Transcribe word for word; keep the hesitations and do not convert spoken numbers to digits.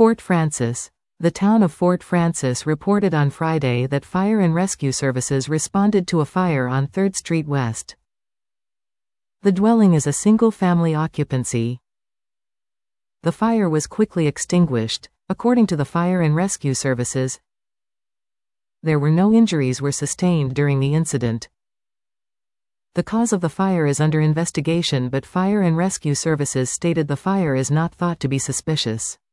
Fort Frances. The town of Fort Frances reported on Friday that fire and rescue services responded to a fire on third Street West. The dwelling is a single-family occupancy. The fire was quickly extinguished, according to the fire and rescue services. There were no injuries were sustained during the incident. The cause of the fire is under investigation, but fire and rescue services stated the fire is not thought to be suspicious.